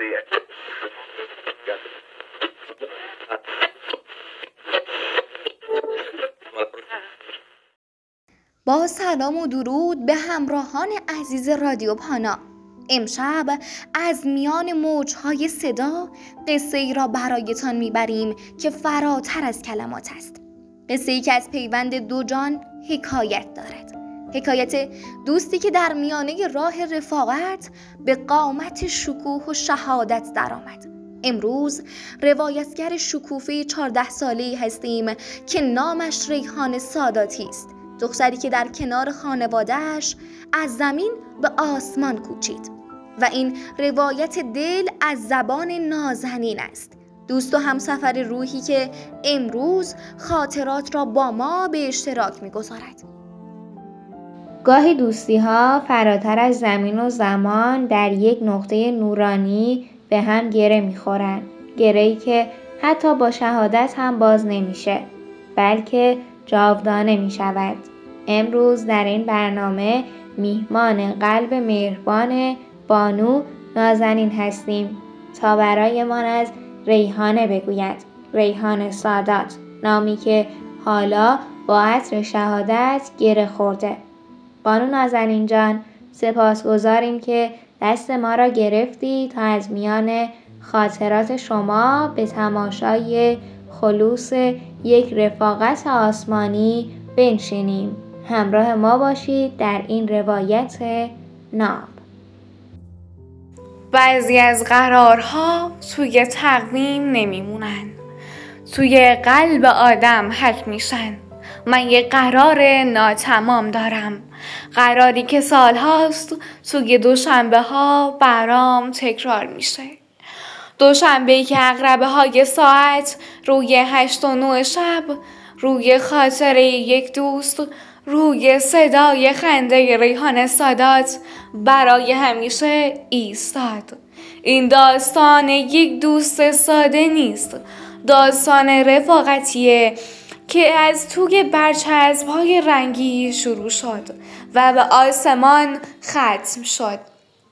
با سلام و درود به همراهان عزیز رادیو پانا. امشب از میان موجهای صدا قصه ای را برایتان میبریم که فراتر از کلمات است. قصه ای که از پیوند دو جان حکایت دارد. حکایت دوستی که در میانه راه رفاقت به قامت شکوه و شهادت درآمد. امروز روایتگر شکوفه 14 ساله‌ای هستیم که نامش ریحان ساداتی است. دختری که در کنار خانواده‌اش از زمین به آسمان کوچید و این روایت دل از زبان نازنین است. دوست و همسفر روحی که امروز خاطرات را با ما به اشتراک می‌گذارد. گاهی دوستی‌ها فراتر از زمین و زمان در یک نقطه نورانی به هم گره می‌خورند. گره‌ای که حتی با شهادت هم باز نمیشه، بلکه جاودانه می‌شود. امروز در این برنامه میهمان قلب مهربان بانو نازنین هستیم تا برایمان از ریحانه بگوید. ریحان سادات، نامی که حالا با عطر شهادت گره خورده. بانو نازنین جان، سپاسگزاریم که دست ما را گرفتی تا از میان خاطرات شما به تماشای خلوص یک رفاقت آسمانی بنشینیم. همراه ما باشید در این روایت ناب. بعضی از قرارها توی تقویم نمیمونن، توی قلب آدم حک میشن. من یه قرار ناتمام دارم، قراری که سالهاست توی دوشنبه ها برام تکرار میشه. دوشنبه‌ای که عقربه های ساعت روی 8 و 9 شب، روی خاطره یک دوست، روی صدای خنده ریحان سادات برای همیشه ایستاد. این داستان یک دوست ساده نیست، داستان رفاقتیه که از توی برچسب‌های رنگی شروع شد و به آسمان ختم شد.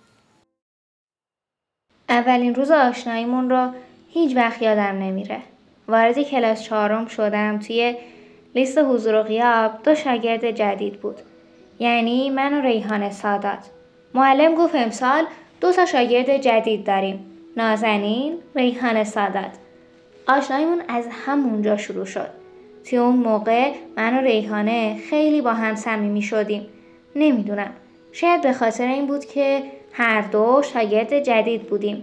اولین روز آشناییمون رو هیچ وقت یادم نمیره. وارد کلاس 4 شدم. توی لیست حضور و غیاب 2 شاگرد جدید بود، یعنی من و ریحان سادات. معلم گفت امسال 2 شاگرد جدید داریم، نازنین، ریحان سادات. آشناییمون از همونجا شروع شد. توی اون موقع من و ریحانه خیلی با هم صمیمی شدیم. نمیدونم، شاید به خاطر این بود که هر 2 شاگرد جدید بودیم،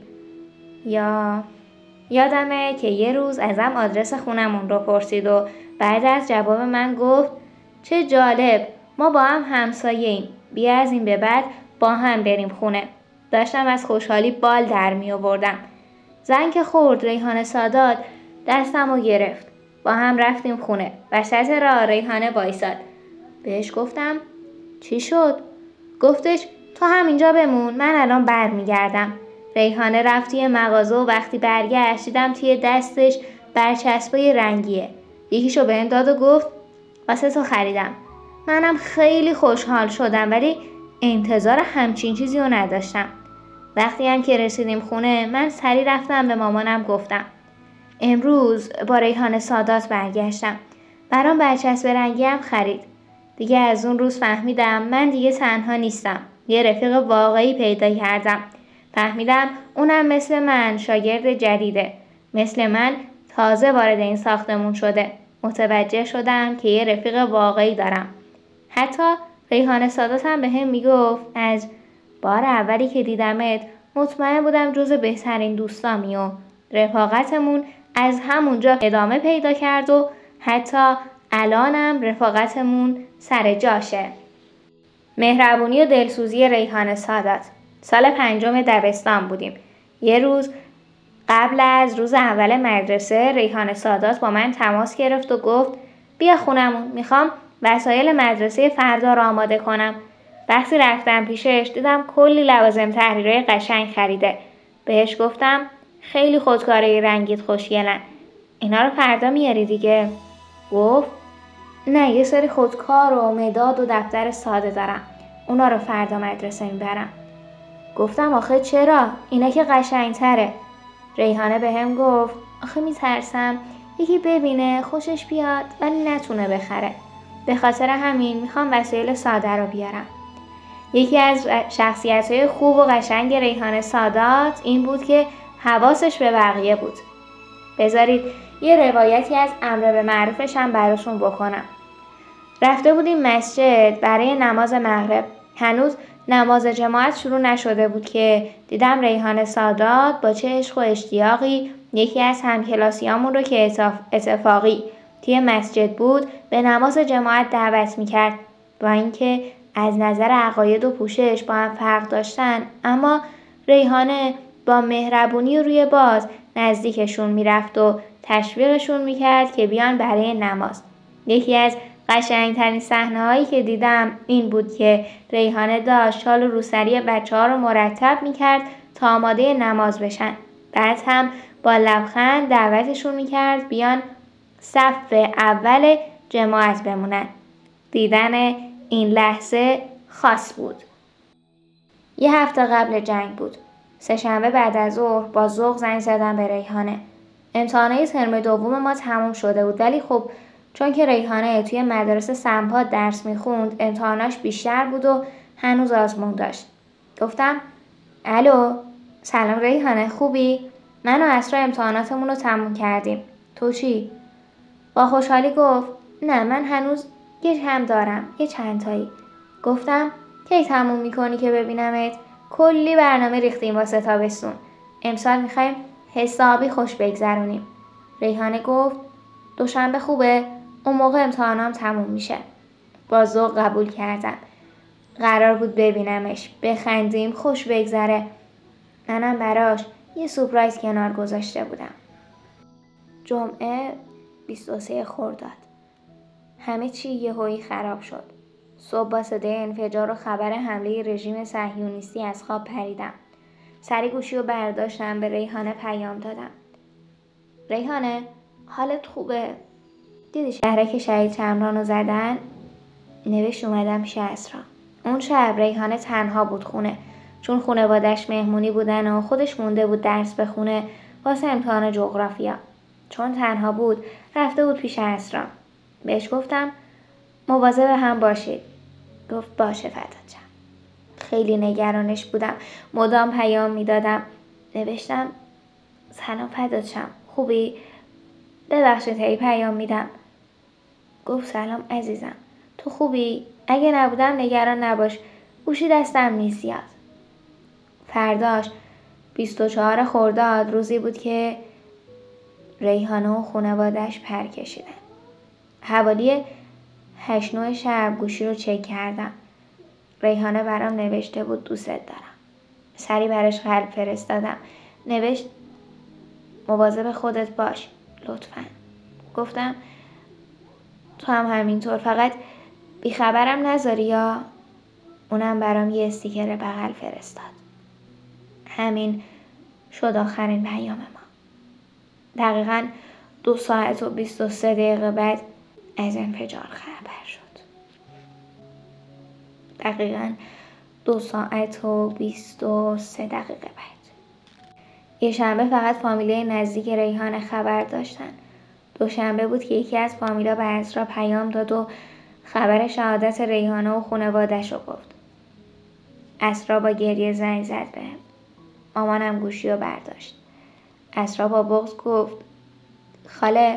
یا یادمه که یه روز ازم آدرس خونمون رو پرسید و بعد از جواب من گفت چه جالب، ما با هم همسایه‌ایم، بیا از این به بعد با هم بریم خونه. داشتم از خوشحالی بال در می آوردم. زنگ خورد، ریحان سادات دستم رو گرفت. با هم رفتیم خونه. وسط راه ریحانه وایساد. بهش گفتم چی شد؟ گفتش تو همینجا بمون، من الان برمیگردم. ریحانه رفت توی مغازه و وقتی برگشت دیدم توی دستش برچسبای رنگیه. یکیشو بهم داد و گفت واسه تو خریدم. منم خیلی خوشحال شدم، ولی انتظار همچین چیزی رو نداشتم. وقتی هم که رسیدیم خونه من سریع رفتم به مامانم گفتم. امروز با ریحان سادات برگشتم. برام برچسب رنگی هم خرید. دیگه از اون روز فهمیدم من دیگه تنها نیستم. یه رفیق واقعی پیدا کردم. فهمیدم اونم مثل من شاگرد جدیده. مثل من تازه وارد این ساختمون شده. متوجه شدم که یه رفیق واقعی دارم. حتی ریحان سادات هم به هم میگفت از بار اولی که دیدمت مطمئن بودم جز بهترین دوستامی و رفاقتمون از همونجا ادامه پیدا کرد و حتی الانم رفاقتمون سر جاشه. مهربونی و دلسوزی ریحان سادات. سال 5 دبستان بودیم. یه روز قبل از روز اول مدرسه ریحان سادات با من تماس گرفت و گفت بیا خونمون، میخوام وسایل مدرسه فردا رو آماده کنم. وقتی رفتم پیشش دیدم کلی لوازم تحریری قشنگ خریده. بهش گفتم خیلی خودکاره رنگیت خوشگلن، اینا رو فردا میاری دیگه؟ گفت نه، یه سری خودکار و مداد و دفتر ساده دارم، اونا رو فردا مدرسه میبرم. گفتم آخه چرا؟ اینا که قشنگتره. ریحانه بهم گفت آخه میترسم یکی ببینه خوشش بیاد ولی نتونه بخره. به خاطر همین میخوام وسایل ساده رو بیارم. یکی از شخصیت‌های خوب و قشنگ ریحانه سادات این بود که حواسش به بقیه بود. بذارید یه روایتی از امر به معروفش هم براتون بکنم. رفته بودیم مسجد برای نماز مغرب. هنوز نماز جماعت شروع نشده بود که دیدم ریحانه سادات با چه عشق و اشتیاقی یکی از همکلاسیامون رو که اتفاقی توی مسجد بود به نماز جماعت دعوت میکرد. با اینکه از نظر عقاید و پوشش با هم فرق داشتن، اما ریحانه با مهربونی روی باز نزدیکشون میرفت و تشویقشون میکرد که بیان برای نماز. یکی از قشنگترین صحنه‌هایی که دیدم این بود که ریحانه داشت شال و روسری بچه‌ها رو مرتب میکرد تا آماده نماز بشن. بعد هم با لبخند دعوتشون میکرد بیان صف اول جماعت بمونن. دیدن این لحظه خاص بود. یه هفته قبل جنگ بود. سه‌شنبه بعد از ظهر با ذوق زنگ زدم به ریحانه. امتحانات ترم دوم ما تموم شده بود، ولی خب چون که ریحانه توی مدرسه سمپاد درس میخوند امتحاناش بیشتر بود و هنوز آزمون داشت. گفتم الو، سلام ریحانه، خوبی؟ من و اسرا امتحاناتمون رو تموم کردیم. تو چی؟ با خوشحالی گفت نه، من هنوز یه کم دارم، یه چند تایی. گفتم کی تموم میکنی که ببینمت؟ کلی برنامه ریختیم واسه تابستون. امسال میخوایم حسابی خوش بگذرونیم. ریحانه گفت دوشنبه خوبه؟ اون موقع امتحانام تموم میشه. با ذوق قبول کردم. قرار بود ببینمش، بخندیم، خوش بگذره. منم براش یه سورپرایز کنار گذاشته بودم. جمعه 23 خرداد. همه چی یهویی خراب شد. صبح با صدای انفجار و خبر حمله رژیم صهیونیستی از خواب پریدم. سری گوشی رو برداشتم، به ریحانه پیام دادم. ریحانه، حالت خوبه؟ دیدی شهرک شهید چمران رو زدن؟ نوشت اومدم پیش اسرا. اون شب ریحانه تنها بود خونه، چون خانواده‌اش مهمونی بودن و خودش مونده بود درس بخونه واسه امتحان جغرافیا. چون تنها بود رفته بود پیش اسرا. بهش گفتم مواظب هم باشید. گفت باشه فدات شم. خیلی نگرانش بودم. مدام پیام میدادم. نوشتم سلام فدات شم، خوبی؟ ببخشید هی پیام میدم. گفت سلام عزیزم، تو خوبی؟ اگه نبودم نگران نباش، گوشی دستم نیست زیاد. فرداش 24 خرداد روزی بود که ریحانه و خانواده‌اش پر کشیدن. حوالی 8-9 شب گوشی رو چک کردم. ریحانه برام نوشته بود دوست دارم. سری براش قلب فرستادم. نوشت مواظب خودت باش لطفاً. گفتم تو هم همینطور، فقط بیخبرم نذاری یا. اونم برام یه استیکر بغل فرستاد. همین شد آخرین پیام ما. دقیقاً 2 ساعت و 23 دقیقه بعد از انفجار خبر شد. دقیقاً 2 ساعت و 23 دقیقه بعد. یه شنبه فقط فامیلای نزدیک ریحانه خبر داشتن. دوشنبه بود که یکی از فامیلا به اسرا پیام داد و خبر شهادت ریحانه و خانواده‌اش رو گفت. اسرا با گریه زنگ زد بهم. مامانم گوشی رو برداشت. اسرا با بغض گفت خاله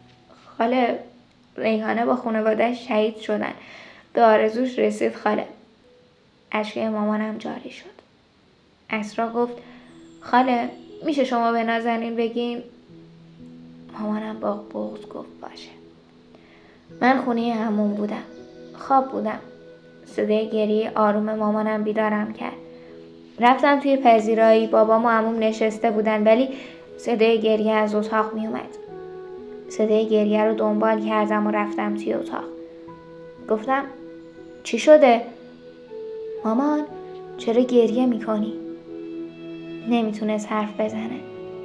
ریحانه با خانواده‌اش شهید شدن. به آرزوش رسید خاله. اشکای مامانم جاری شد. اسرا گفت خاله میشه شما به نازنین بگین؟ مامانم با بغض گفت باشه. من خونه عموم بودم. خواب بودم. صدای گریه آروم مامانم بیدارم کرد. رفتم توی پذیرایی. بابام و عموم نشسته بودن ولی صدای گریه از اتاق می اومد. صدای گریه رو دنبال کردم و رفتم توی اتاق. گفتم چی شده؟ مامان چرا گریه میکنی؟ نمیتونست حرف بزنه.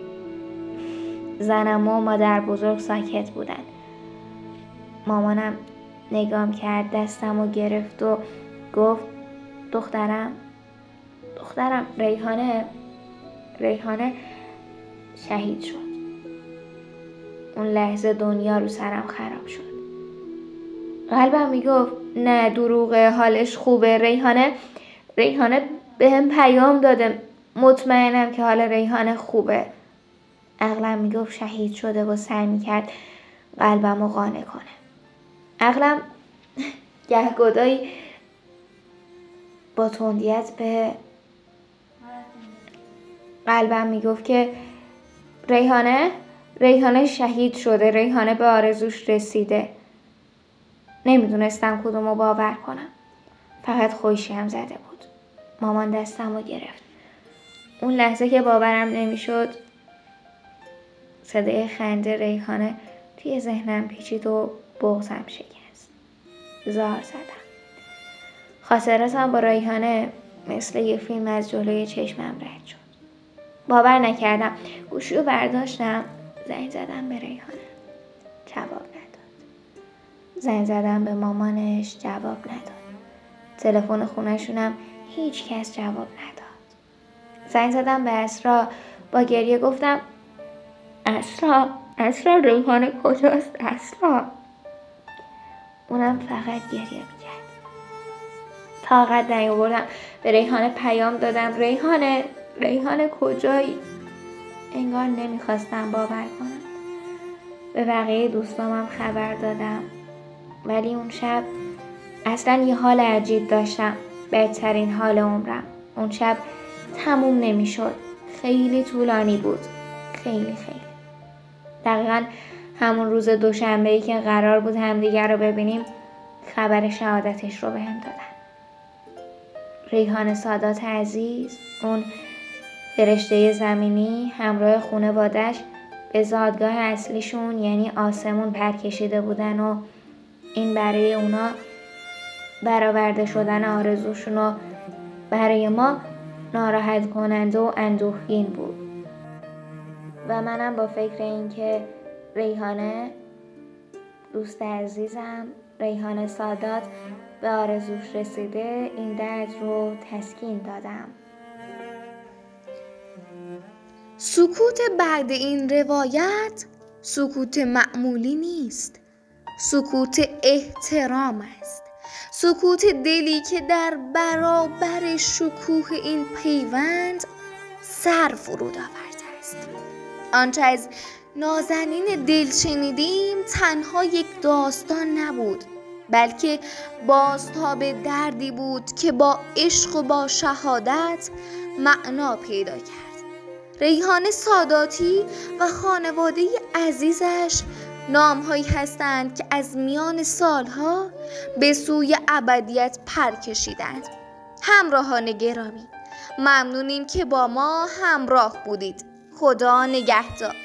زنم و مادر بزرگ ساکت بودن. مامانم نگام کرد، دستم رو گرفت و گفت دخترم دخترم ریحانه شهید شد. اون لحظه دنیا رو سرم خراب شد. قلبم میگفت نه دروغه، حالش خوبه. ریحانه به هم پیام داده، مطمئنم که حال ریحانه خوبه. عقلم میگفت شهید شده و سعی میکرد قلبم رو قانع کنه. عقلم گهگدایی با تندیت به قلبم میگفت که ریحانه شهید شده، ریحانه به آرزوش رسیده. نمیدونستم کدومو باور کنم. فقط خوشیم زده بود. مامان دستم رو گرفت. اون لحظه که باورم نمیشد صدای خنده ریحانه توی ذهنم پیچید و بغضم شکست. زار زدم. خاطراتم با ریحانه مثل یه فیلم از جلوی چشمم رد شد. باور نکردم. گوشی رو برداشتم، زنگ زدم به ریحانه. جواب نداد. زنگ زدم به مامانش، جواب نداد. تلفن خونه‌شونم هیچ کس جواب نداد. زنگ زدم به اسرا، با گریه گفتم اسرا ریحانه کجاست اسرا؟ اونم فقط گریه میکرد. طاقت نیاوردم. به ریحانه پیام دادم ریحانه کجایی؟ انگار نمیخواستم باور کنم. به بقیه دوستامم خبر دادم. ولی اون شب اصلا یه حال عجیب داشتم. بهترین حال عمرم. اون شب تموم نمیشد. خیلی طولانی بود. خیلی. دقیقا همون روز دوشنبه‌ای که قرار بود همدیگر رو ببینیم خبر شهادتش رو بهم دادن. ریحانه سادات عزیز، اون فرشته زمینی همراه خانواده‌اش به زادگاه اصلیشون یعنی آسمون پر کشیده بودن و این برای اونا برآورده شدن آرزوشون و برای ما ناراحت کننده و اندوهگین بود. و منم با فکر این که ریحانه دوست عزیزم، ریحانه سادات به آرزوش رسیده، این درد رو تسکین دادم. سکوت بعد این روایت سکوت معمولی نیست. سکوت احترام است. سکوت دلی که در برابر شکوه این پیوند سر فرود آورده است. آنچه از نازنین دل شنیدیم تنها یک داستان نبود، بلکه بازتاب دردی بود که با عشق و با شهادت معنا پیدا کرد. ریحانه ساداتی و خانواده عزیزش نام‌هایی هستند که از میان سالها به سوی ابدیت پر کشیدند. همراهان گرامی، ممنونیم که با ما همراه بودید. خدا نگهدار.